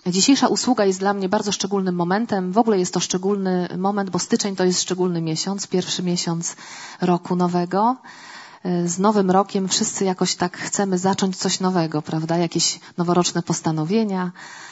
Dzisiejsza usługa jest dla mnie bardzo szczególnym momentem. W ogóle jest to szczególny moment, bo styczeń to jest szczególny miesiąc, pierwszy miesiąc roku nowego. Z nowym rokiem wszyscy jakoś tak chcemy zacząć coś nowego, prawda? Jakieś noworoczne postanowienia,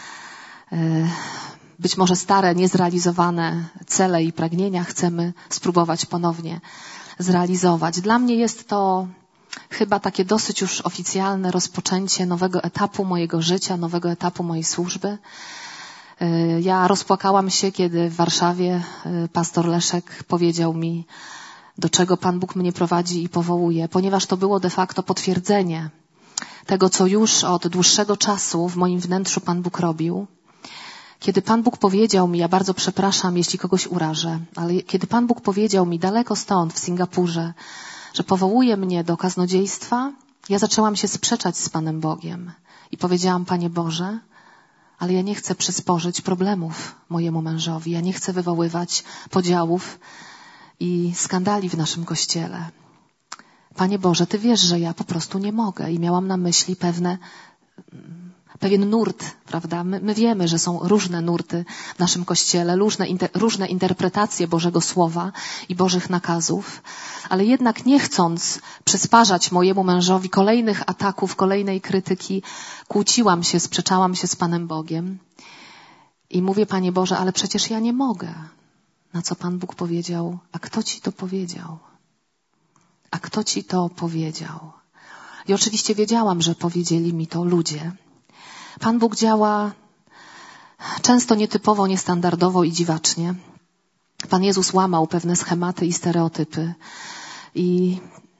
być może stare, niezrealizowane cele i pragnienia chcemy spróbować ponownie zrealizować. Dla mnie jest to chyba takie dosyć już oficjalne rozpoczęcie nowego etapu mojego życia, nowego etapu mojej służby. Ja rozpłakałam się, kiedy w Warszawie pastor Leszek powiedział mi, do czego Pan Bóg mnie prowadzi i powołuje, ponieważ to było de facto potwierdzenie tego, co już od dłuższego czasu w moim wnętrzu Pan Bóg robił. Kiedy Pan Bóg powiedział mi, ja bardzo przepraszam, jeśli kogoś urażę, ale kiedy Pan Bóg powiedział mi daleko stąd, w Singapurze, że powołuje mnie do kaznodziejstwa, ja zaczęłam się sprzeczać z Panem Bogiem. I powiedziałam, Panie Boże, ale ja nie chcę przysporzyć problemów mojemu mężowi. Ja nie chcę wywoływać podziałów i skandali w naszym Kościele. Panie Boże, Ty wiesz, że ja po prostu nie mogę. I miałam na myśli pewien nurt, prawda? My wiemy, że są różne nurty w naszym Kościele, różne interpretacje Bożego Słowa i Bożych nakazów, ale jednak nie chcąc przysparzać mojemu mężowi kolejnych ataków, kolejnej krytyki, kłóciłam się, sprzeczałam się z Panem Bogiem i mówię, Panie Boże, ale przecież ja nie mogę. Na co Pan Bóg powiedział, a kto Ci to powiedział? A kto Ci to powiedział? I oczywiście wiedziałam, że powiedzieli mi to ludzie. Pan Bóg działa często nietypowo, niestandardowo i dziwacznie. Pan Jezus łamał pewne schematy i stereotypy. I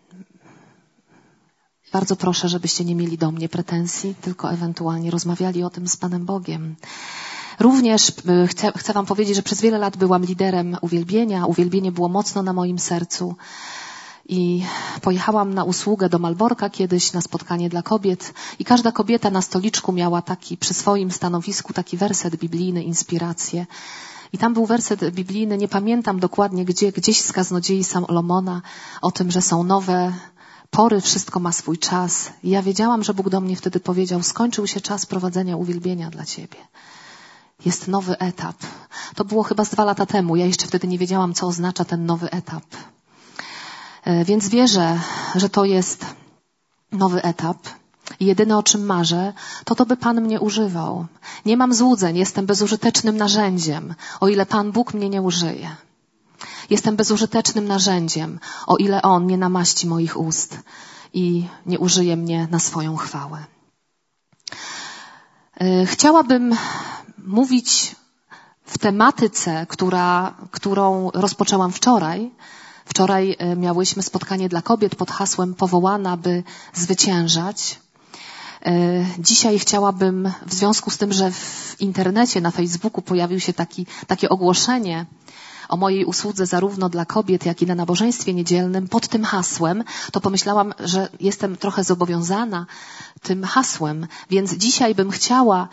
bardzo proszę, żebyście nie mieli do mnie pretensji, tylko ewentualnie rozmawiali o tym z Panem Bogiem. Również chcę Wam powiedzieć, że przez wiele lat byłam liderem uwielbienia. Uwielbienie było mocno na moim sercu. I pojechałam na usługę do Malborka kiedyś na spotkanie dla kobiet i każda kobieta na stoliczku miała taki przy swoim stanowisku taki werset biblijny, inspirację. I tam był werset biblijny, nie pamiętam dokładnie gdzie, gdzieś z kaznodziei Salomona o tym, że są nowe pory, wszystko ma swój czas. I ja wiedziałam, że Bóg do mnie wtedy powiedział, skończył się czas prowadzenia uwielbienia dla Ciebie. Jest nowy etap. To było chyba z 2 lata temu. Ja jeszcze wtedy nie wiedziałam, co oznacza ten nowy etap. Więc wierzę, że to jest nowy etap. I jedyne, o czym marzę, to by Pan mnie używał. Nie mam złudzeń, jestem bezużytecznym narzędziem, o ile Pan Bóg mnie nie użyje. Jestem bezużytecznym narzędziem, o ile On nie namaści moich ust i nie użyje mnie na swoją chwałę. Chciałabym mówić w tematyce, którą rozpoczęłam wczoraj. Wczoraj miałyśmy spotkanie dla kobiet pod hasłem Powołana, by zwyciężać. Dzisiaj chciałabym, w związku z tym, że w internecie, na Facebooku pojawił się takie ogłoszenie o mojej usłudze zarówno dla kobiet, jak i na nabożeństwie niedzielnym pod tym hasłem, to pomyślałam, że jestem trochę zobowiązana tym hasłem, więc dzisiaj bym chciała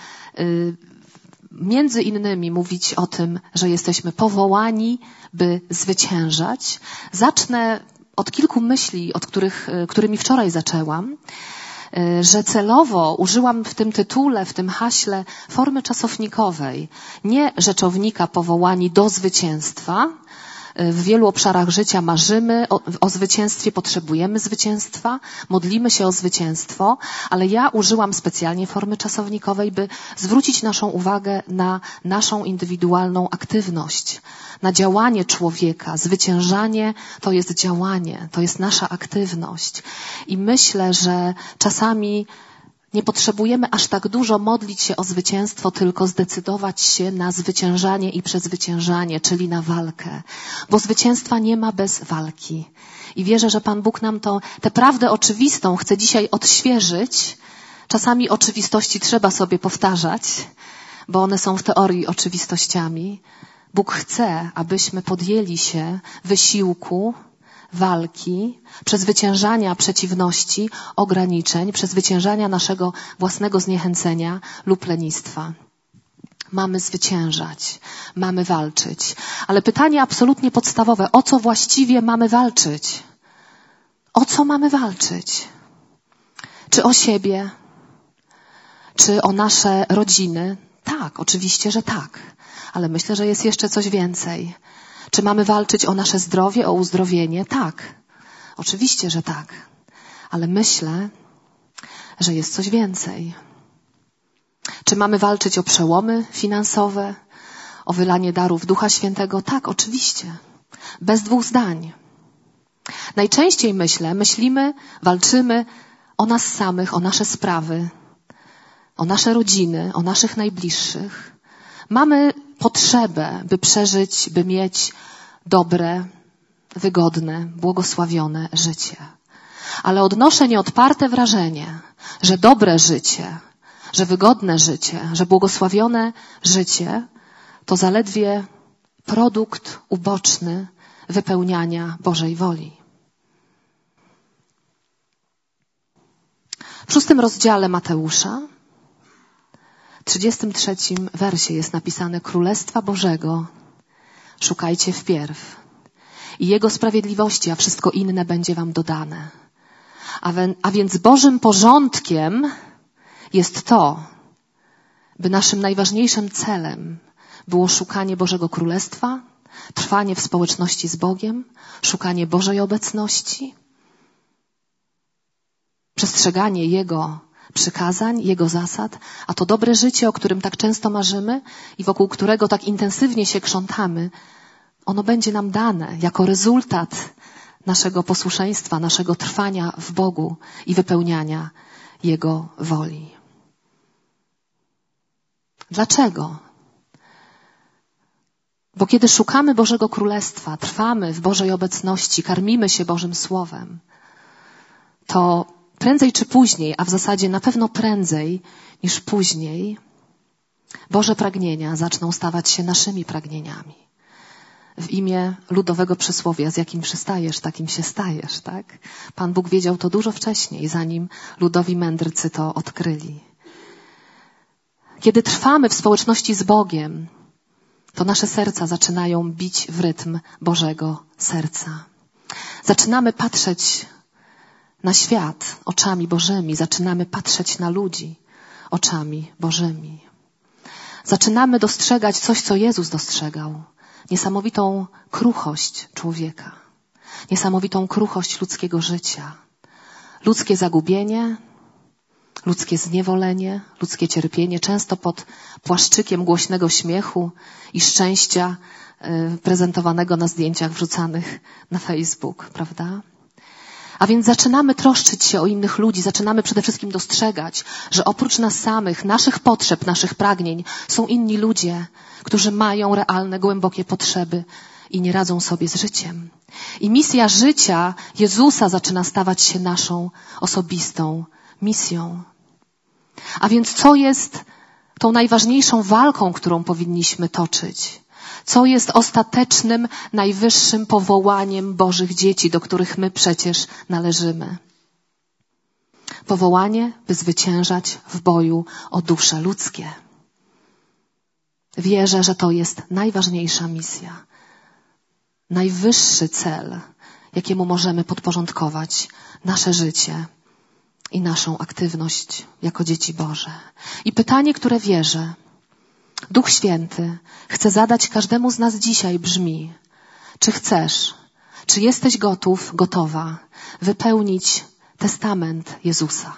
między innymi mówić o tym, że jesteśmy powołani, by zwyciężać. Zacznę od kilku myśli, którymi wczoraj zaczęłam, że celowo użyłam w tym tytule, w tym haśle formy czasownikowej, nie rzeczownika powołani do zwycięstwa. W wielu obszarach życia marzymy o zwycięstwie, potrzebujemy zwycięstwa, modlimy się o zwycięstwo, ale ja użyłam specjalnie formy czasownikowej, by zwrócić naszą uwagę na naszą indywidualną aktywność, na działanie człowieka. Zwyciężanie to jest działanie, to jest nasza aktywność. I myślę, że czasami nie potrzebujemy aż tak dużo modlić się o zwycięstwo, tylko zdecydować się na zwyciężanie i przezwyciężanie, czyli na walkę. Bo zwycięstwa nie ma bez walki. I wierzę, że Pan Bóg nam tę prawdę oczywistą chce dzisiaj odświeżyć. Czasami oczywistości trzeba sobie powtarzać, bo one są w teorii oczywistościami. Bóg chce, abyśmy podjęli się wysiłku, walki, przezwyciężania przeciwności, ograniczeń, przezwyciężania naszego własnego zniechęcenia lub lenistwa. Mamy zwyciężać, mamy walczyć. Ale pytanie absolutnie podstawowe, o co właściwie mamy walczyć? O co mamy walczyć? Czy o siebie? Czy o nasze rodziny? Tak, oczywiście, że tak. Ale myślę, że jest jeszcze coś więcej. Czy mamy walczyć o nasze zdrowie, o uzdrowienie? Tak. Oczywiście, że tak. Ale myślę, że jest coś więcej. Czy mamy walczyć o przełomy finansowe, o wylanie darów Ducha Świętego? Tak, oczywiście. Bez dwóch zdań. Najczęściej myślimy, walczymy o nas samych, o nasze sprawy, o nasze rodziny, o naszych najbliższych. Mamy potrzebę, by przeżyć, by mieć dobre, wygodne, błogosławione życie. Ale odnoszę nieodparte wrażenie, że dobre życie, że wygodne życie, że błogosławione życie to zaledwie produkt uboczny wypełniania Bożej woli. W 6 rozdziale Mateusza, 33 wersie jest napisane: Królestwa Bożego szukajcie wpierw i Jego sprawiedliwości, a wszystko inne będzie wam dodane. A więc Bożym porządkiem jest to, by naszym najważniejszym celem było szukanie Bożego Królestwa, trwanie w społeczności z Bogiem, szukanie Bożej obecności, przestrzeganie Jego przykazań, Jego zasad, a to dobre życie, o którym tak często marzymy i wokół którego tak intensywnie się krzątamy, ono będzie nam dane jako rezultat naszego posłuszeństwa, naszego trwania w Bogu i wypełniania Jego woli. Dlaczego? Bo kiedy szukamy Bożego Królestwa, trwamy w Bożej obecności, karmimy się Bożym Słowem, to prędzej czy później, a w zasadzie na pewno prędzej niż później, Boże pragnienia zaczną stawać się naszymi pragnieniami. W imię ludowego przysłowia, z jakim przystajesz, takim się stajesz, tak? Pan Bóg wiedział to dużo wcześniej, zanim ludowi mędrcy to odkryli. Kiedy trwamy w społeczności z Bogiem, to nasze serca zaczynają bić w rytm Bożego serca. Zaczynamy patrzeć na świat oczami Bożymi, zaczynamy patrzeć na ludzi oczami Bożymi. Zaczynamy dostrzegać coś, co Jezus dostrzegał. Niesamowitą kruchość człowieka. Niesamowitą kruchość ludzkiego życia. Ludzkie zagubienie, ludzkie zniewolenie, ludzkie cierpienie, często pod płaszczykiem głośnego śmiechu i szczęścia prezentowanego na zdjęciach wrzucanych na Facebook, prawda? A więc zaczynamy troszczyć się o innych ludzi, zaczynamy przede wszystkim dostrzegać, że oprócz nas samych, naszych potrzeb, naszych pragnień są inni ludzie, którzy mają realne, głębokie potrzeby i nie radzą sobie z życiem. I misja życia Jezusa zaczyna stawać się naszą osobistą misją. A więc co jest tą najważniejszą walką, którą powinniśmy toczyć? Co jest ostatecznym, najwyższym powołaniem Bożych dzieci, do których my przecież należymy? Powołanie, by zwyciężać w boju o dusze ludzkie. Wierzę, że to jest najważniejsza misja. Najwyższy cel, jakiemu możemy podporządkować nasze życie i naszą aktywność jako dzieci Boże. I pytanie, które wierzę, Duch Święty chce zadać każdemu z nas dzisiaj brzmi: czy chcesz, czy jesteś gotów, gotowa wypełnić testament Jezusa?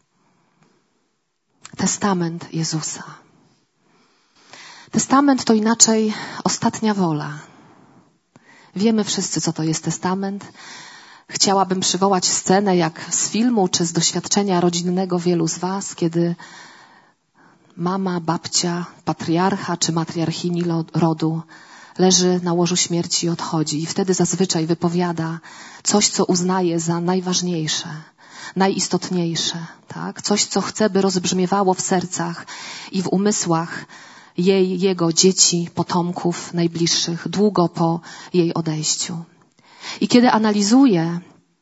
Testament Jezusa. Testament to inaczej ostatnia wola. Wiemy wszyscy, co to jest testament. Chciałabym przywołać scenę jak z filmu, czy z doświadczenia rodzinnego wielu z was, kiedy mama, babcia, patriarcha czy matriarchini rodu leży na łożu śmierci i odchodzi. I wtedy zazwyczaj wypowiada coś, co uznaje za najważniejsze, najistotniejsze. Tak? Coś, co chce, by rozbrzmiewało w sercach i w umysłach jego dzieci, potomków, najbliższych, długo po jej odejściu. I kiedy analizuje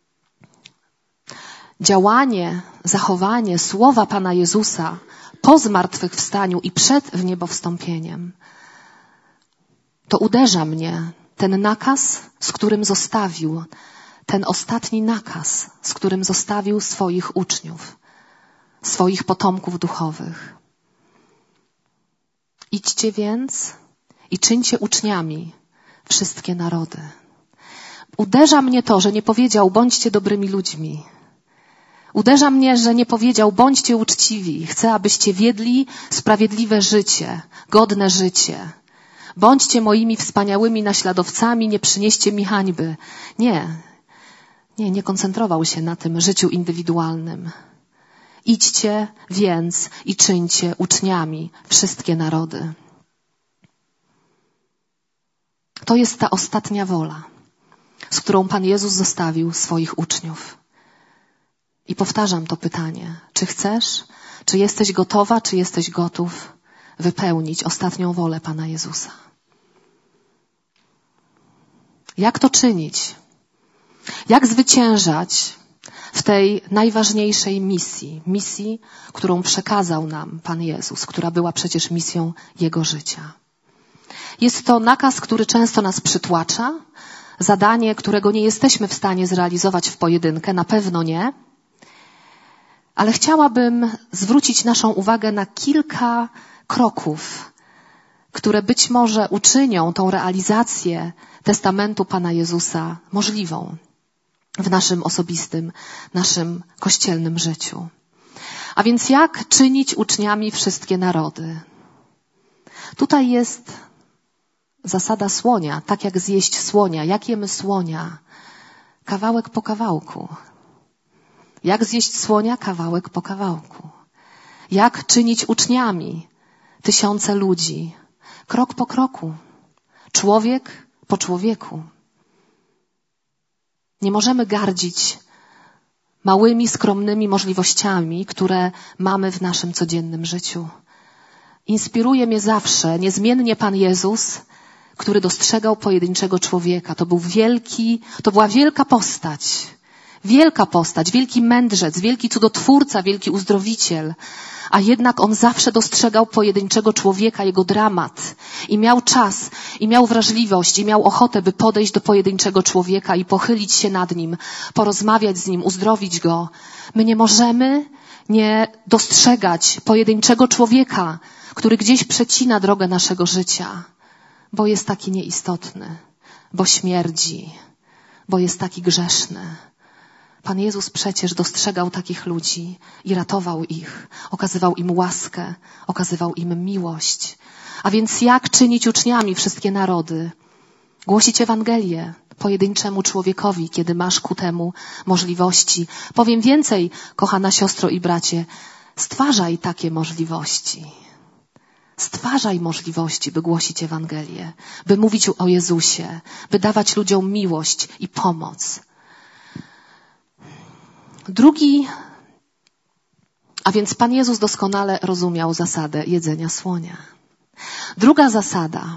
działanie, zachowanie, słowa Pana Jezusa po zmartwychwstaniu i przed wniebowstąpieniem, to uderza mnie ten nakaz, z którym zostawił, ten ostatni nakaz, z którym zostawił swoich uczniów, swoich potomków duchowych. Idźcie więc i czyńcie uczniami wszystkie narody. Uderza mnie to, że nie powiedział, bądźcie dobrymi ludźmi. Uderza mnie, że nie powiedział, bądźcie uczciwi. Chcę, abyście wiedli sprawiedliwe życie, godne życie. Bądźcie moimi wspaniałymi naśladowcami, nie przynieście mi hańby. Nie koncentrował się na tym życiu indywidualnym. Idźcie więc i czyńcie uczniami wszystkie narody. To jest ta ostatnia wola, z którą Pan Jezus zostawił swoich uczniów. I powtarzam to pytanie. Czy chcesz, czy jesteś gotowa, czy jesteś gotów wypełnić ostatnią wolę Pana Jezusa? Jak to czynić? Jak zwyciężać w tej najważniejszej misji, którą przekazał nam Pan Jezus, która była przecież misją Jego życia? Jest to nakaz, który często nas przytłacza, zadanie, którego nie jesteśmy w stanie zrealizować w pojedynkę, na pewno nie, ale chciałabym zwrócić naszą uwagę na kilka kroków, które być może uczynią tą realizację testamentu Pana Jezusa możliwą w naszym osobistym, naszym kościelnym życiu. A więc jak czynić uczniami wszystkie narody? Tutaj jest zasada słonia, tak jak zjeść słonia. Jak jemy słonia? Kawałek po kawałku. Jak zjeść słonia? Kawałek po kawałku. Jak czynić uczniami tysiące ludzi? Krok po kroku. Człowiek po człowieku. Nie możemy gardzić małymi, skromnymi możliwościami, które mamy w naszym codziennym życiu. Inspiruje mnie zawsze niezmiennie Pan Jezus, który dostrzegał pojedynczego człowieka. To była wielka postać. Wielka postać, wielki mędrzec, wielki cudotwórca, wielki uzdrowiciel. A jednak on zawsze dostrzegał pojedynczego człowieka, jego dramat. I miał czas, i miał wrażliwość, i miał ochotę, by podejść do pojedynczego człowieka i pochylić się nad nim, porozmawiać z nim, uzdrowić go. My nie możemy nie dostrzegać pojedynczego człowieka, który gdzieś przecina drogę naszego życia, bo jest taki nieistotny, bo śmierdzi, bo jest taki grzeszny. Pan Jezus przecież dostrzegał takich ludzi i ratował ich, okazywał im łaskę, okazywał im miłość. A więc jak czynić uczniami wszystkie narody? Głosić Ewangelię pojedynczemu człowiekowi, kiedy masz ku temu możliwości. Powiem więcej, kochana siostro i bracie, stwarzaj takie możliwości. Stwarzaj możliwości, by głosić Ewangelię, by mówić o Jezusie, by dawać ludziom miłość i pomoc. A więc Pan Jezus doskonale rozumiał zasadę jedzenia słonia. Druga zasada,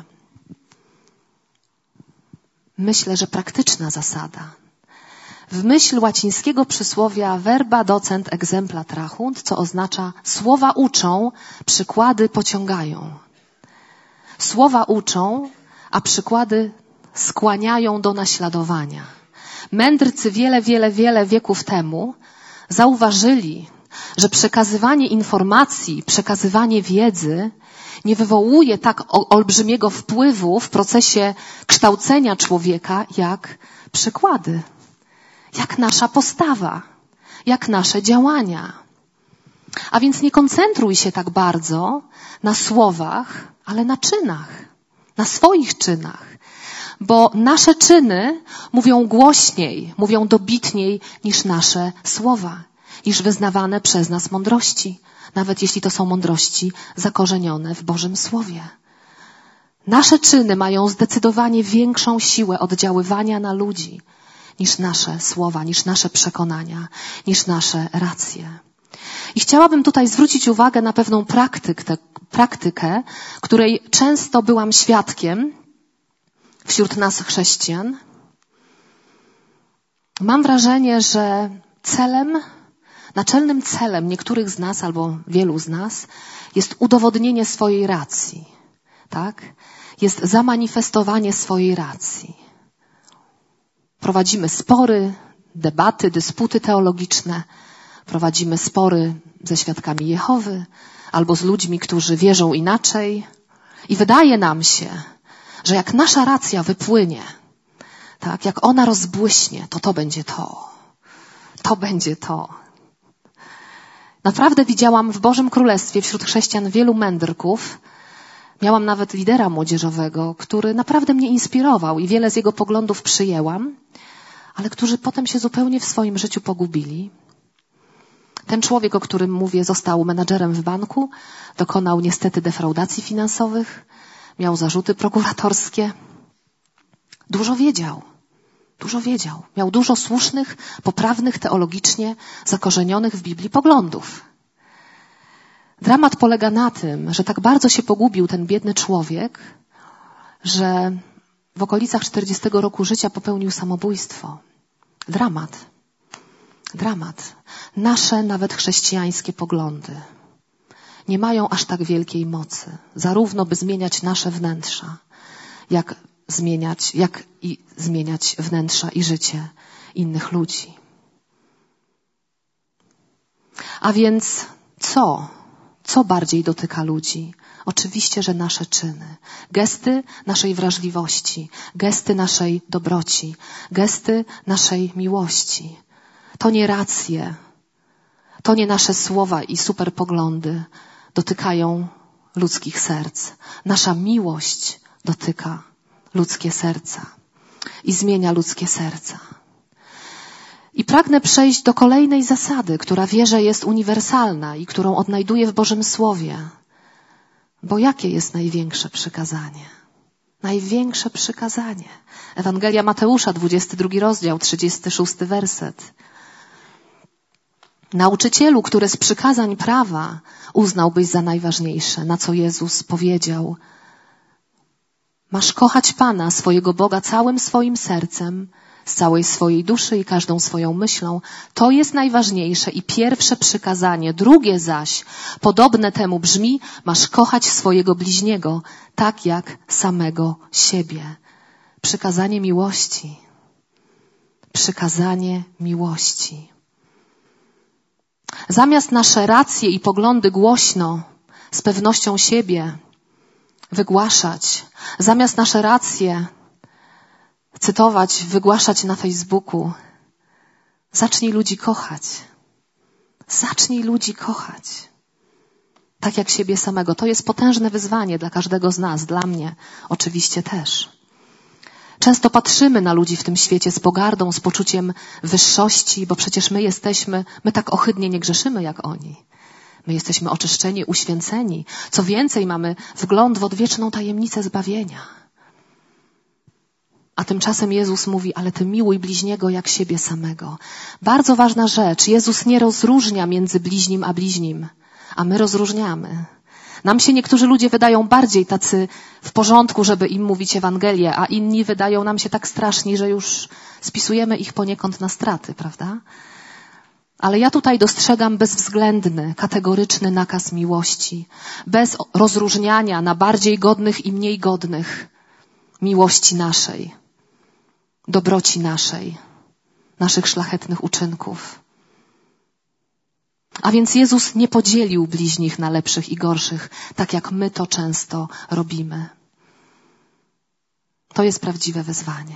myślę, że praktyczna zasada. W myśl łacińskiego przysłowia verba docent exempla trahunt, co oznacza słowa uczą, przykłady pociągają. Słowa uczą, a przykłady skłaniają do naśladowania. Mędrcy wiele wieków temu zauważyli, że przekazywanie informacji, przekazywanie wiedzy nie wywołuje tak olbrzymiego wpływu w procesie kształcenia człowieka, jak przykłady, jak nasza postawa, jak nasze działania. A więc nie koncentruj się tak bardzo na słowach, ale na czynach, na swoich czynach. Bo nasze czyny mówią głośniej, mówią dobitniej niż nasze słowa, niż wyznawane przez nas mądrości, nawet jeśli to są mądrości zakorzenione w Bożym Słowie. Nasze czyny mają zdecydowanie większą siłę oddziaływania na ludzi niż nasze słowa, niż nasze przekonania, niż nasze racje. I chciałabym tutaj zwrócić uwagę na pewną praktykę, której często byłam świadkiem wśród nas chrześcijan. Mam wrażenie, że naczelnym celem niektórych z nas albo wielu z nas jest udowodnienie swojej racji. Tak? Jest zamanifestowanie swojej racji. Prowadzimy spory, debaty, dysputy teologiczne. Prowadzimy spory ze świadkami Jehowy albo z ludźmi, którzy wierzą inaczej. I wydaje nam się, że jak nasza racja wypłynie, tak, jak ona rozbłyśnie, to będzie to. To będzie to. Naprawdę widziałam w Bożym Królestwie wśród chrześcijan wielu mędrków. Miałam nawet lidera młodzieżowego, który naprawdę mnie inspirował i wiele z jego poglądów przyjęłam, ale którzy potem się zupełnie w swoim życiu pogubili. Ten człowiek, o którym mówię, został menadżerem w banku, dokonał niestety defraudacji finansowych, miał zarzuty prokuratorskie. Dużo wiedział. Miał dużo słusznych, poprawnych teologicznie, zakorzenionych w Biblii poglądów. Dramat polega na tym, że tak bardzo się pogubił ten biedny człowiek, że w okolicach 40 roku życia popełnił samobójstwo. Dramat. Nasze, nawet chrześcijańskie poglądy nie mają aż tak wielkiej mocy, zarówno by zmieniać nasze wnętrza, jak i zmieniać wnętrza i życie innych ludzi. A więc co bardziej dotyka ludzi? Oczywiście, że nasze czyny. Gesty naszej wrażliwości, gesty naszej dobroci, gesty naszej miłości. To nie racje, to nie nasze słowa i superpoglądy dotykają ludzkich serc. Nasza miłość dotyka ludzkie serca i zmienia ludzkie serca. I pragnę przejść do kolejnej zasady, która wierzę jest uniwersalna i którą odnajduję w Bożym Słowie. Bo jakie jest największe przykazanie? Największe przykazanie. Ewangelia Mateusza, 22 rozdział, 36 werset. Nauczycielu, który z przykazań prawa uznałbyś za najważniejsze, na co Jezus powiedział: masz kochać Pana, swojego Boga, całym swoim sercem, z całej swojej duszy i każdą swoją myślą. To jest najważniejsze i pierwsze przykazanie. Drugie zaś, podobne temu brzmi: masz kochać swojego bliźniego, tak jak samego siebie. Przykazanie miłości. Przykazanie miłości. Zamiast nasze racje i poglądy głośno, z pewnością siebie wygłaszać, zamiast nasze racje cytować, wygłaszać na Facebooku, zacznij ludzi kochać. Zacznij ludzi kochać. Tak jak siebie samego. To jest potężne wyzwanie dla każdego z nas, dla mnie oczywiście też. Często patrzymy na ludzi w tym świecie z pogardą, z poczuciem wyższości, bo przecież my tak ohydnie nie grzeszymy jak oni. My jesteśmy oczyszczeni, uświęceni. Co więcej, mamy wgląd w odwieczną tajemnicę zbawienia. A tymczasem Jezus mówi: ale ty miłuj bliźniego jak siebie samego. Bardzo ważna rzecz. Jezus nie rozróżnia między bliźnim a bliźnim, a my rozróżniamy. Nam się niektórzy ludzie wydają bardziej tacy w porządku, żeby im mówić Ewangelię, a inni wydają nam się tak straszni, że już spisujemy ich poniekąd na straty, prawda? Ale ja tutaj dostrzegam bezwzględny, kategoryczny nakaz miłości, bez rozróżniania na bardziej godnych i mniej godnych, miłości naszej, dobroci naszej, naszych szlachetnych uczynków. A więc Jezus nie podzielił bliźnich na lepszych i gorszych, tak jak my to często robimy. To jest prawdziwe wyzwanie.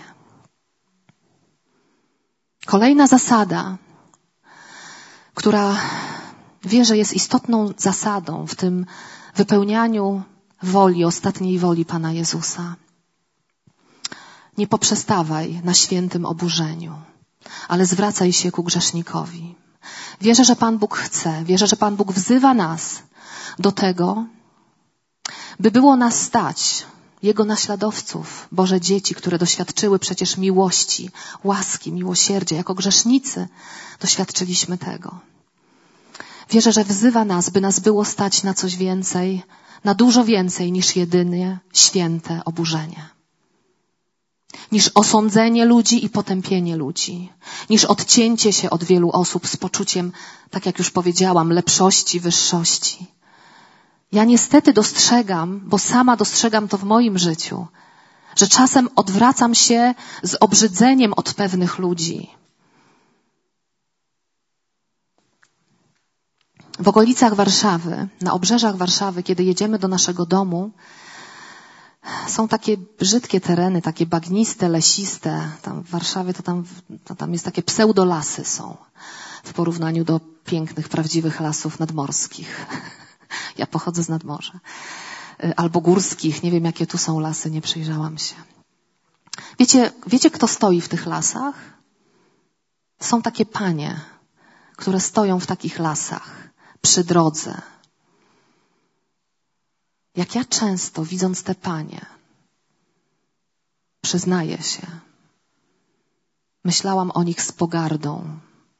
Kolejna zasada, która wierzę jest istotną zasadą w tym wypełnianiu woli, ostatniej woli Pana Jezusa. Nie poprzestawaj na świętym oburzeniu, ale zwracaj się ku grzesznikowi. Wierzę, że Pan Bóg chce, wierzę, że Pan Bóg wzywa nas do tego, by było nas stać, Jego naśladowców, Boże dzieci, które doświadczyły przecież miłości, łaski, miłosierdzia. Jako grzesznicy doświadczyliśmy tego. Wierzę, że wzywa nas, by nas było stać na coś więcej, na dużo więcej niż jedynie święte oburzenie. Niż osądzenie ludzi i potępienie ludzi. Niż odcięcie się od wielu osób z poczuciem, tak jak już powiedziałam, lepszości, wyższości. Ja niestety dostrzegam, bo sama dostrzegam to w moim życiu, że czasem odwracam się z obrzydzeniem od pewnych ludzi. W okolicach Warszawy, na obrzeżach Warszawy, kiedy jedziemy do naszego domu, Są takie brzydkie tereny, takie bagniste, lesiste. Tam w Warszawie to tam jest takie pseudolasy są w porównaniu do pięknych, prawdziwych lasów nadmorskich. Ja pochodzę z nadmorza. Albo górskich. Nie wiem, jakie tu są lasy, nie przyjrzałam się. Wiecie, kto stoi w tych lasach? Są takie panie, które stoją w takich lasach, przy drodze. Jak ja często, widząc te panie, przyznaję się, myślałam o nich z pogardą,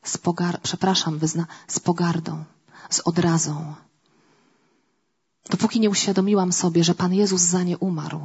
z pogardą, z odrazą. Dopóki nie uświadomiłam sobie, że Pan Jezus za nie umarł.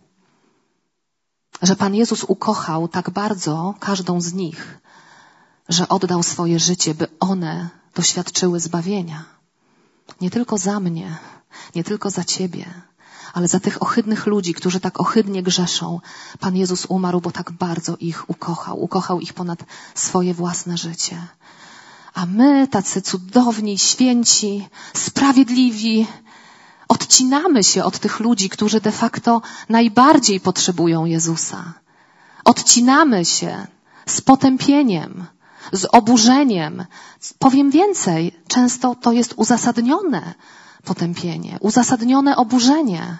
Że Pan Jezus ukochał tak bardzo każdą z nich, że oddał swoje życie, by one doświadczyły zbawienia. Nie tylko za mnie, nie tylko za Ciebie, ale za tych ohydnych ludzi, którzy tak ohydnie grzeszą. Pan Jezus umarł, bo tak bardzo ich ukochał. Ukochał ich ponad swoje własne życie. A my, tacy cudowni, święci, sprawiedliwi, odcinamy się od tych ludzi, którzy de facto najbardziej potrzebują Jezusa. Odcinamy się z potępieniem, z oburzeniem. Powiem więcej, często to jest uzasadnione potępienie, uzasadnione oburzenie.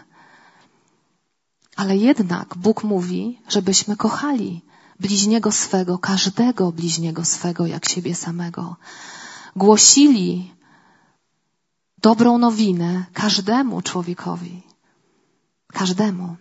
Ale jednak Bóg mówi, żebyśmy kochali bliźniego swego, każdego bliźniego swego jak siebie samego. Głosili dobrą nowinę każdemu człowiekowi. Każdemu.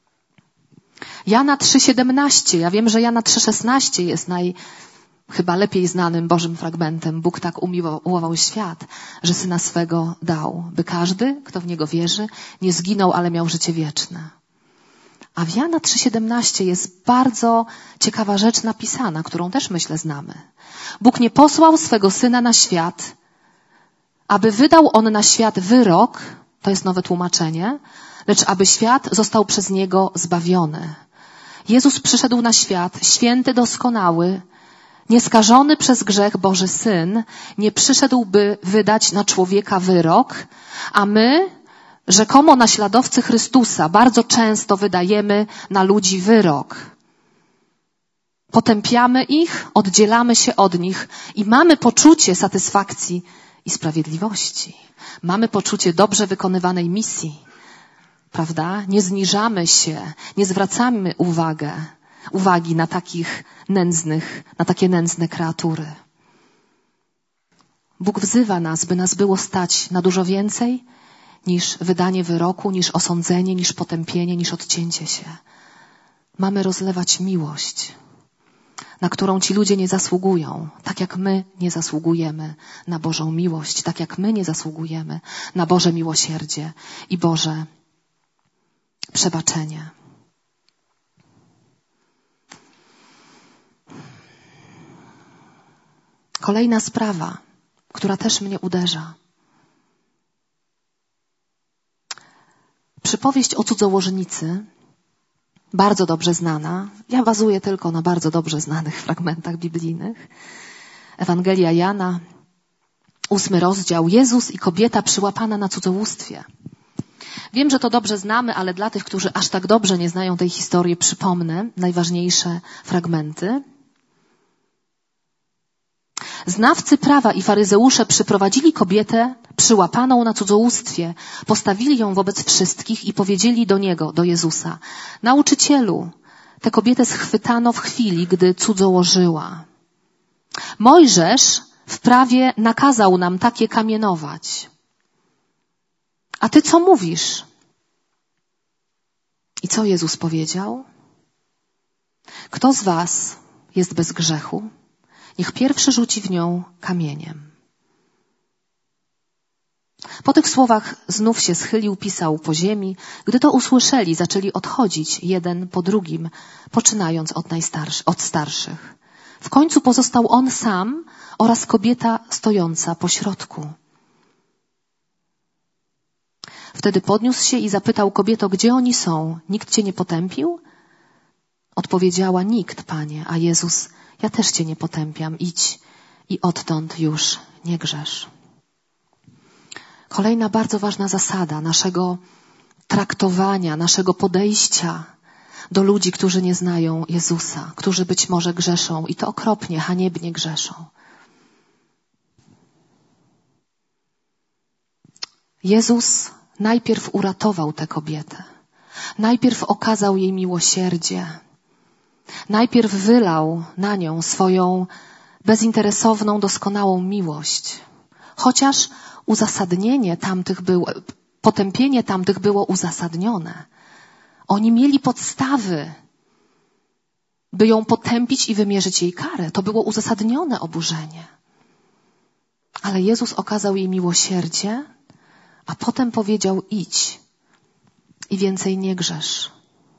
Jana 3,17. Ja wiem, że Jana 3,16 jest chyba lepiej znanym Bożym fragmentem. Bóg tak umiłował świat, że Syna swego dał, by każdy, kto w Niego wierzy, nie zginął, ale miał życie wieczne. A w Jana 3,17 jest bardzo ciekawa rzecz napisana, którą też myślę znamy. Bóg nie posłał swego Syna na świat, aby wydał On na świat wyrok, to jest nowe tłumaczenie, lecz aby świat został przez Niego zbawiony. Jezus przyszedł na świat, święty, doskonały, nieskażony przez grzech Boży Syn, nie przyszedł, by wydać na człowieka wyrok, a my, rzekomo naśladowcy Chrystusa, bardzo często wydajemy na ludzi wyrok. Potępiamy ich, oddzielamy się od nich i mamy poczucie satysfakcji i sprawiedliwości. Mamy poczucie dobrze wykonywanej misji. Prawda? Nie zniżamy się, nie zwracamy uwagi na takie nędzne kreatury. Bóg wzywa nas, by nas było stać na dużo więcej niż wydanie wyroku, niż osądzenie, niż potępienie, niż odcięcie się. Mamy rozlewać miłość, na którą ci ludzie nie zasługują, tak jak my nie zasługujemy na Bożą miłość, tak jak my nie zasługujemy na Boże miłosierdzie i Boże przebaczenie. Kolejna sprawa, która też mnie uderza. Przypowieść o cudzołożnicy, bardzo dobrze znana. Ja bazuję tylko na bardzo dobrze znanych fragmentach biblijnych. Ewangelia Jana, 8 rozdział. Jezus i kobieta przyłapana na cudzołóstwie. Wiem, że to dobrze znamy, ale dla tych, którzy aż tak dobrze nie znają tej historii, przypomnę najważniejsze fragmenty. Znawcy prawa i faryzeusze przyprowadzili kobietę przyłapaną na cudzołóstwie, postawili ją wobec wszystkich i powiedzieli do Jezusa: Nauczycielu, tę kobietę schwytano w chwili, gdy cudzołożyła. Mojżesz w prawie nakazał nam takie kamienować. A ty co mówisz? I co Jezus powiedział? Kto z was jest bez grzechu? Niech pierwszy rzuci w nią kamieniem. Po tych słowach znów się schylił, pisał po ziemi. Gdy to usłyszeli, zaczęli odchodzić jeden po drugim, poczynając od starszych. W końcu pozostał on sam oraz kobieta stojąca pośrodku. Wtedy podniósł się i zapytał: Kobieto, gdzie oni są? Nikt cię nie potępił? Odpowiedziała: Nikt, Panie. A Jezus: Ja też cię nie potępiam. Idź i odtąd już nie grzesz. Kolejna bardzo ważna zasada naszego traktowania, naszego podejścia do ludzi, którzy nie znają Jezusa, którzy być może grzeszą i to okropnie, haniebnie grzeszą. Jezus najpierw uratował tę kobietę. Najpierw okazał jej miłosierdzie. Najpierw wylał na nią swoją bezinteresowną, doskonałą miłość. Chociaż potępienie tamtych było uzasadnione. Oni mieli podstawy, by ją potępić i wymierzyć jej karę. To było uzasadnione oburzenie. Ale Jezus okazał jej miłosierdzie, a potem powiedział: idź i więcej nie grzesz.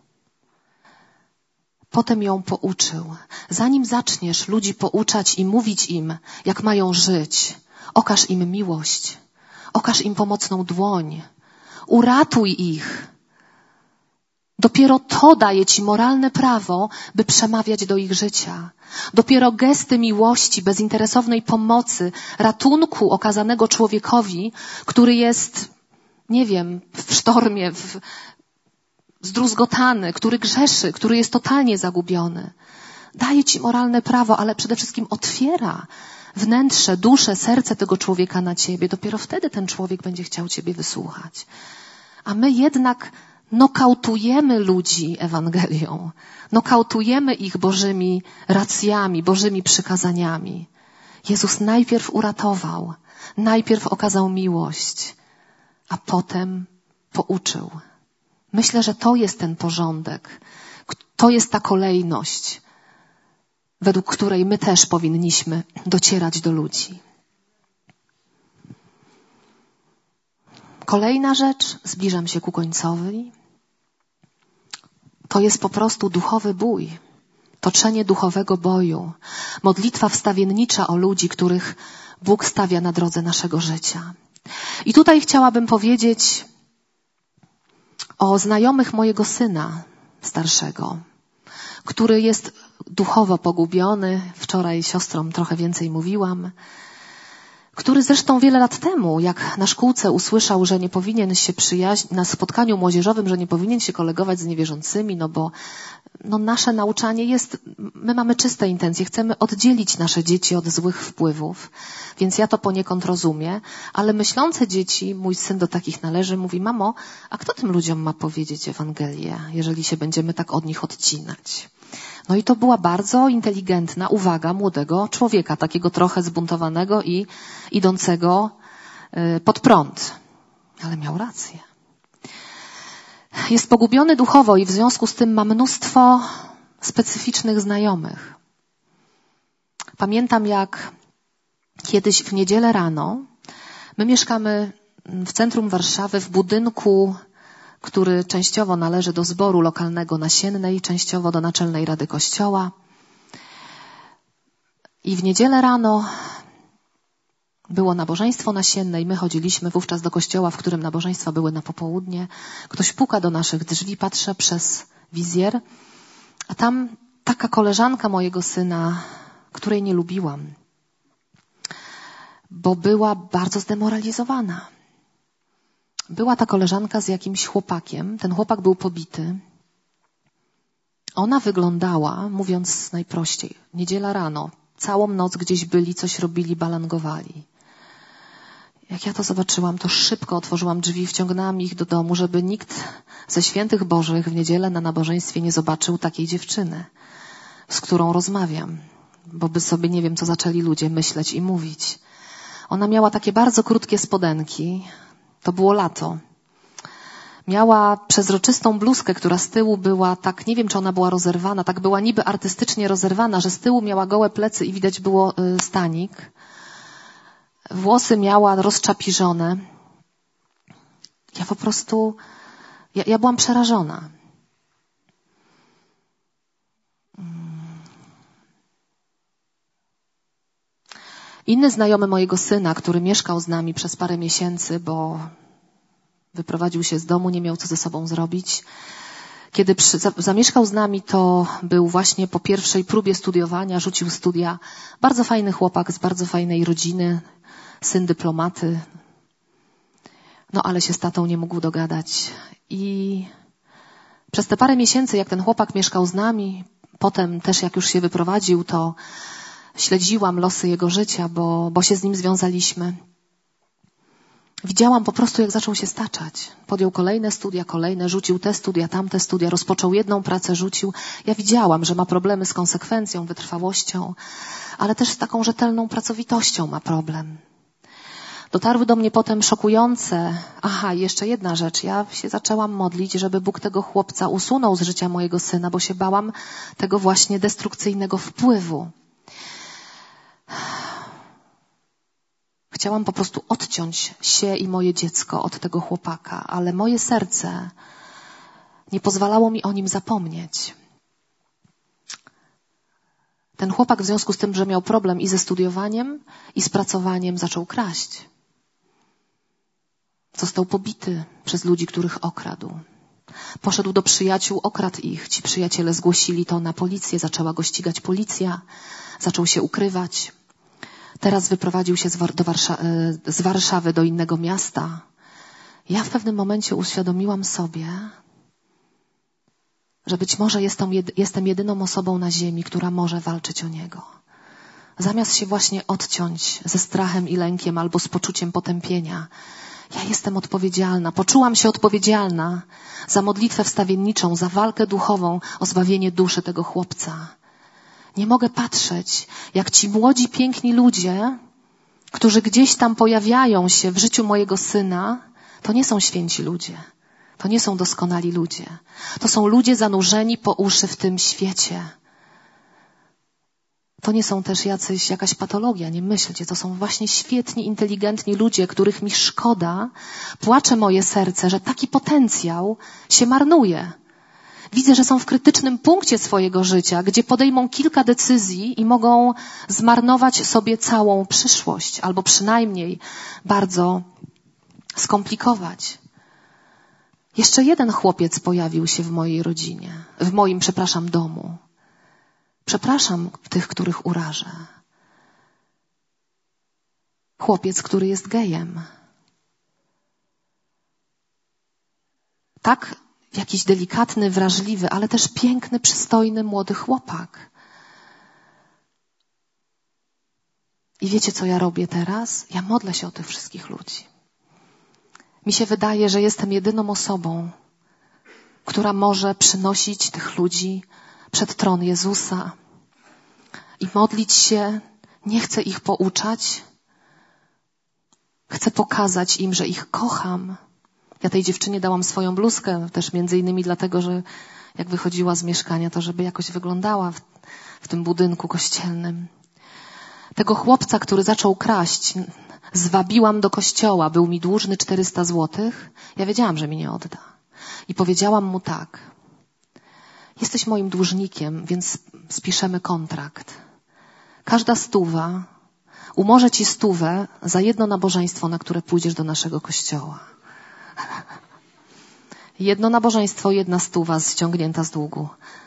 Potem ją pouczył. Zanim zaczniesz ludzi pouczać i mówić im, jak mają żyć, okaż im miłość. Okaż im pomocną dłoń. Uratuj ich. Dopiero to daje ci moralne prawo, by przemawiać do ich życia. Dopiero gesty miłości, bezinteresownej pomocy, ratunku okazanego człowiekowi, który jest, nie wiem, w sztormie, zdruzgotany, który grzeszy, który jest totalnie zagubiony. Daje ci moralne prawo, ale przede wszystkim otwiera wnętrze, duszę, serce tego człowieka na ciebie. Dopiero wtedy ten człowiek będzie chciał ciebie wysłuchać. A my jednak nokautujemy ludzi Ewangelią. Nokautujemy ich Bożymi racjami, Bożymi przykazaniami. Jezus najpierw uratował, najpierw okazał miłość, a potem pouczył. Myślę, że to jest ten porządek. To jest ta kolejność, według której my też powinniśmy docierać do ludzi. Kolejna rzecz, zbliżam się ku końcowi, to jest po prostu duchowy bój, toczenie duchowego boju, modlitwa wstawiennicza o ludzi, których Bóg stawia na drodze naszego życia. I tutaj chciałabym powiedzieć o znajomych mojego syna starszego, który jest duchowo pogubiony. Wczoraj siostrom trochę więcej mówiłam. Który zresztą wiele lat temu, jak na szkółce usłyszał, że nie powinien się na spotkaniu młodzieżowym, że nie powinien się kolegować z niewierzącymi, bo nasze nauczanie jest, my mamy czyste intencje, chcemy oddzielić nasze dzieci od złych wpływów, więc ja to poniekąd rozumiem, ale myślące dzieci, mój syn do takich należy, mówi: mamo, a kto tym ludziom ma powiedzieć Ewangelię, jeżeli się będziemy tak od nich odcinać? No i to była bardzo inteligentna uwaga młodego człowieka, takiego trochę zbuntowanego i idącego pod prąd. Ale miał rację. Jest pogubiony duchowo i w związku z tym ma mnóstwo specyficznych znajomych. Pamiętam, jak kiedyś w niedzielę rano, my mieszkamy w centrum Warszawy w budynku, który częściowo należy do zboru lokalnego Nasiennej, częściowo do Naczelnej Rady Kościoła. I w niedzielę rano było nabożeństwo nasienne i my chodziliśmy wówczas do kościoła, w którym nabożeństwa były na popołudnie. Ktoś puka do naszych drzwi, patrzę przez wizjer, a tam taka koleżanka mojego syna, której nie lubiłam, bo była bardzo zdemoralizowana. Była ta koleżanka z jakimś chłopakiem, ten chłopak był pobity. Ona wyglądała, mówiąc najprościej, niedziela rano, całą noc gdzieś byli, coś robili, balangowali. Jak ja to zobaczyłam, to szybko otworzyłam drzwi, wciągnęłam ich do domu, żeby nikt ze świętych Bożych w niedzielę na nabożeństwie nie zobaczył takiej dziewczyny, z którą rozmawiam, bo by sobie nie wiem, co zaczęli ludzie myśleć i mówić. Ona miała takie bardzo krótkie spodenki, to było lato. Miała przezroczystą bluzkę, która z tyłu była tak, nie wiem, czy ona była rozerwana, tak była niby artystycznie rozerwana, że z tyłu miała gołe plecy i widać było stanik. Włosy miała rozczapiżone. Ja po prostu, ja byłam przerażona. Inny znajomy mojego syna, który mieszkał z nami przez parę miesięcy, bo wyprowadził się z domu, nie miał co ze sobą zrobić. Kiedy zamieszkał z nami, to był właśnie po pierwszej próbie studiowania, rzucił studia. Bardzo fajny chłopak z bardzo fajnej rodziny, syn dyplomaty. No ale się z tatą nie mógł dogadać. I przez te parę miesięcy, jak ten chłopak mieszkał z nami, potem też jak już się wyprowadził, to śledziłam losy jego życia, bo się z nim związaliśmy. Widziałam po prostu, jak zaczął się staczać. Podjął kolejne studia, rzucił te studia, tamte studia, rozpoczął jedną pracę, rzucił. Ja widziałam, że ma problemy z konsekwencją, wytrwałością, ale też z taką rzetelną pracowitością ma problem. Dotarły do mnie potem szokujące. Jeszcze jedna rzecz. Ja się zaczęłam modlić, żeby Bóg tego chłopca usunął z życia mojego syna, bo się bałam tego właśnie destrukcyjnego wpływu. Chciałam po prostu odciąć się i moje dziecko od tego chłopaka, ale moje serce nie pozwalało mi o nim zapomnieć. Ten chłopak w związku z tym, że miał problem i ze studiowaniem, i z pracowaniem, zaczął kraść. Został pobity przez ludzi, których okradł. Poszedł do przyjaciół, okradł ich. Ci przyjaciele zgłosili to na policję, zaczęła go ścigać policja, zaczął się ukrywać. Teraz wyprowadził się z Warszawy do innego miasta. Ja w pewnym momencie uświadomiłam sobie, że być może jestem jedyną osobą na ziemi, która może walczyć o niego. Zamiast się właśnie odciąć ze strachem i lękiem albo z poczuciem potępienia, ja jestem odpowiedzialna, poczułam się odpowiedzialna za modlitwę wstawienniczą, za walkę duchową o zbawienie duszy tego chłopca. Nie mogę patrzeć, jak ci młodzi, piękni ludzie, którzy gdzieś tam pojawiają się w życiu mojego syna, to nie są święci ludzie. To nie są doskonali ludzie. To są ludzie zanurzeni po uszy w tym świecie. To nie są też jakaś patologia, nie myślcie. To są właśnie świetni, inteligentni ludzie, których mi szkoda. Płacze moje serce, że taki potencjał się marnuje. Widzę, że są w krytycznym punkcie swojego życia, gdzie podejmą kilka decyzji i mogą zmarnować sobie całą przyszłość, albo przynajmniej bardzo skomplikować. Jeszcze jeden chłopiec pojawił się w mojej rodzinie, w moim, domu. Przepraszam tych, których urażę. Chłopiec, który jest gejem. Tak, jakiś delikatny, wrażliwy, ale też piękny, przystojny, młody chłopak. I wiecie, co ja robię teraz? Ja modlę się o tych wszystkich ludzi. Mi się wydaje, że jestem jedyną osobą, która może przynosić tych ludzi przed tron Jezusa i modlić się. Nie chcę ich pouczać. Chcę pokazać im, że ich kocham. Ja tej dziewczynie dałam swoją bluzkę, też między innymi dlatego, że jak wychodziła z mieszkania, to żeby jakoś wyglądała w tym budynku kościelnym. Tego chłopca, który zaczął kraść, zwabiłam do kościoła. Był mi dłużny 400 złotych. Ja wiedziałam, że mi nie odda. I powiedziałam mu tak. Jesteś moim dłużnikiem, więc spiszemy kontrakt. Każda 100, umorzę ci 100 za jedno nabożeństwo, na które pójdziesz do naszego kościoła. Jedno nabożeństwo, 1 100 ściągnięta z długu.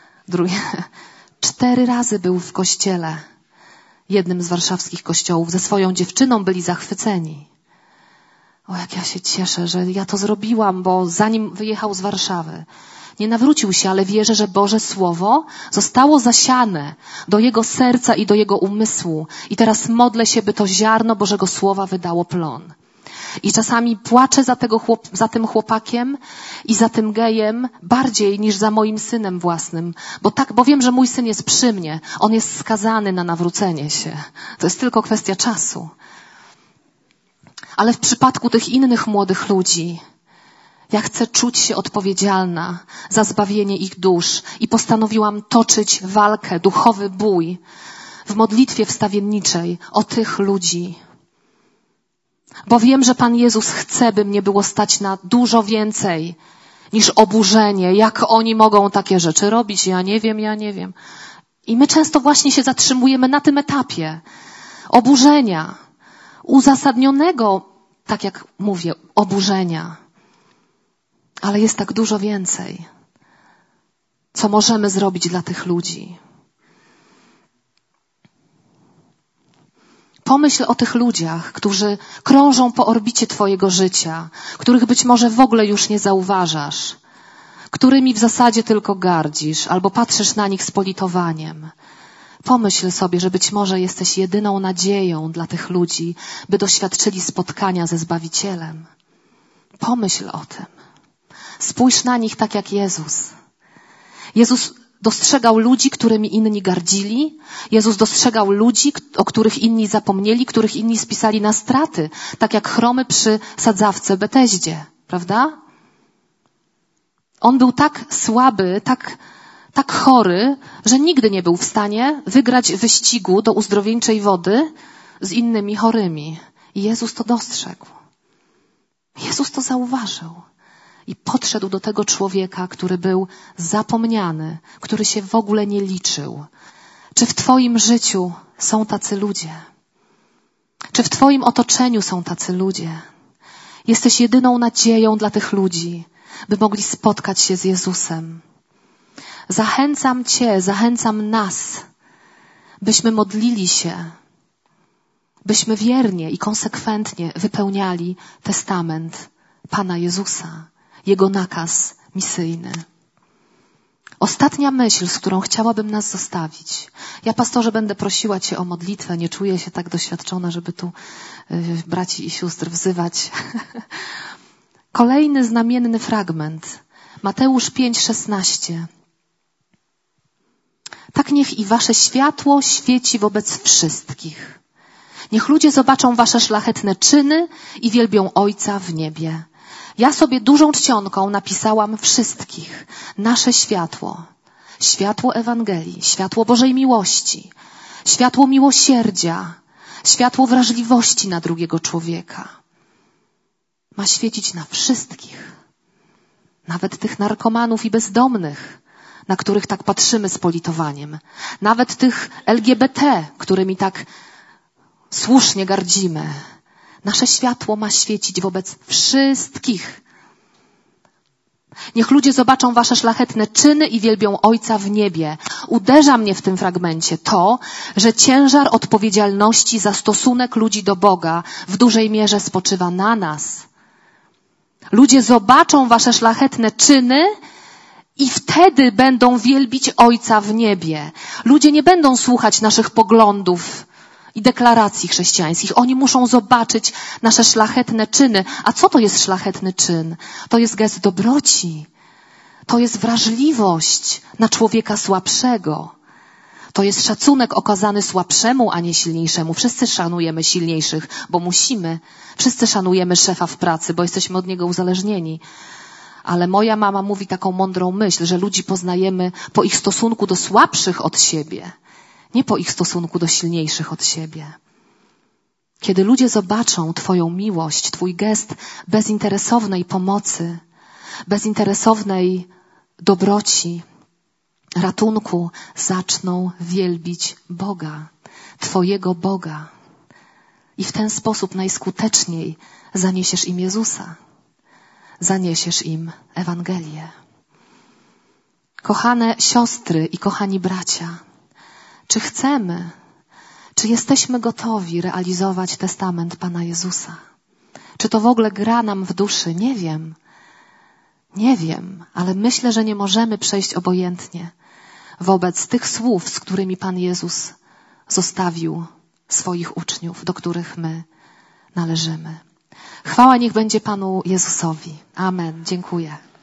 4 razy był w kościele, jednym z warszawskich kościołów. Ze swoją dziewczyną byli zachwyceni. O, jak ja się cieszę, że ja to zrobiłam, bo zanim wyjechał z Warszawy, nie nawrócił się, ale wierzę, że Boże Słowo zostało zasiane do jego serca i do jego umysłu. I teraz modlę się, by to ziarno Bożego Słowa wydało plon. I czasami płaczę za tym chłopakiem i za tym gejem bardziej niż za moim synem własnym. Bo wiem, że mój syn jest przy mnie. On jest skazany na nawrócenie się. To jest tylko kwestia czasu. Ale w przypadku tych innych młodych ludzi, ja chcę czuć się odpowiedzialna za zbawienie ich dusz i postanowiłam toczyć walkę, duchowy bój w modlitwie wstawienniczej o tych ludzi. Bo wiem, że Pan Jezus chce, by mnie było stać na dużo więcej niż oburzenie. Jak oni mogą takie rzeczy robić? Ja nie wiem. I my często właśnie się zatrzymujemy na tym etapie oburzenia, uzasadnionego, tak jak mówię, oburzenia. Ale jest tak dużo więcej, co możemy zrobić dla tych ludzi. Pomyśl o tych ludziach, którzy krążą po orbicie twojego życia, których być może w ogóle już nie zauważasz, którymi w zasadzie tylko gardzisz albo patrzysz na nich z politowaniem. Pomyśl sobie, że być może jesteś jedyną nadzieją dla tych ludzi, by doświadczyli spotkania ze Zbawicielem. Pomyśl o tym. Spójrz na nich tak jak Jezus. Jezus dostrzegał ludzi, którymi inni gardzili. Jezus dostrzegał ludzi, o których inni zapomnieli, których inni spisali na straty, tak jak chromy przy sadzawce Beteździe, prawda? On był tak słaby, tak chory, że nigdy nie był w stanie wygrać wyścigu do uzdrowieńczej wody z innymi chorymi. I Jezus to dostrzegł. Jezus to zauważył. I podszedł do tego człowieka, który był zapomniany, który się w ogóle nie liczył. Czy w twoim życiu są tacy ludzie? Czy w twoim otoczeniu są tacy ludzie? Jesteś jedyną nadzieją dla tych ludzi, by mogli spotkać się z Jezusem. Zachęcam cię, zachęcam nas, byśmy modlili się, byśmy wiernie i konsekwentnie wypełniali testament Pana Jezusa, Jego nakaz misyjny. Ostatnia myśl, z którą chciałabym nas zostawić. Ja, pastorze, będę prosiła cię o modlitwę. Nie czuję się tak doświadczona, żeby tu braci i sióstr wzywać. Kolejny znamienny fragment. Mateusz 5:16. Tak niech i wasze światło świeci wobec wszystkich. Niech ludzie zobaczą wasze szlachetne czyny i wielbią Ojca w niebie. Ja sobie dużą czcionką napisałam wszystkich. Nasze światło. Światło Ewangelii, światło Bożej miłości, światło miłosierdzia, światło wrażliwości na drugiego człowieka. Ma świecić na wszystkich. Nawet tych narkomanów i bezdomnych, na których tak patrzymy z politowaniem. Nawet tych LGBT, którymi tak słusznie gardzimy. Nasze światło ma świecić wobec wszystkich. Niech ludzie zobaczą wasze szlachetne czyny i wielbią Ojca w niebie. Uderza mnie w tym fragmencie to, że ciężar odpowiedzialności za stosunek ludzi do Boga w dużej mierze spoczywa na nas. Ludzie zobaczą wasze szlachetne czyny i wtedy będą wielbić Ojca w niebie. Ludzie nie będą słuchać naszych poglądów i deklaracji chrześcijańskich. Oni muszą zobaczyć nasze szlachetne czyny. A co to jest szlachetny czyn? To jest gest dobroci. To jest wrażliwość na człowieka słabszego. To jest szacunek okazany słabszemu, a nie silniejszemu. Wszyscy szanujemy silniejszych, bo musimy. Wszyscy szanujemy szefa w pracy, bo jesteśmy od niego uzależnieni. Ale moja mama mówi taką mądrą myśl, że ludzi poznajemy po ich stosunku do słabszych od siebie. Nie po ich stosunku do silniejszych od siebie. Kiedy ludzie zobaczą twoją miłość, twój gest bezinteresownej pomocy, bezinteresownej dobroci, ratunku, zaczną wielbić Boga, twojego Boga. I w ten sposób najskuteczniej zaniesiesz im Jezusa. Zaniesiesz im Ewangelię. Kochane siostry i kochani bracia, czy jesteśmy gotowi realizować testament Pana Jezusa? Czy to w ogóle gra nam w duszy? Nie wiem. Nie wiem, ale myślę, że nie możemy przejść obojętnie wobec tych słów, z którymi Pan Jezus zostawił swoich uczniów, do których my należymy. Chwała niech będzie Panu Jezusowi. Amen. Dziękuję.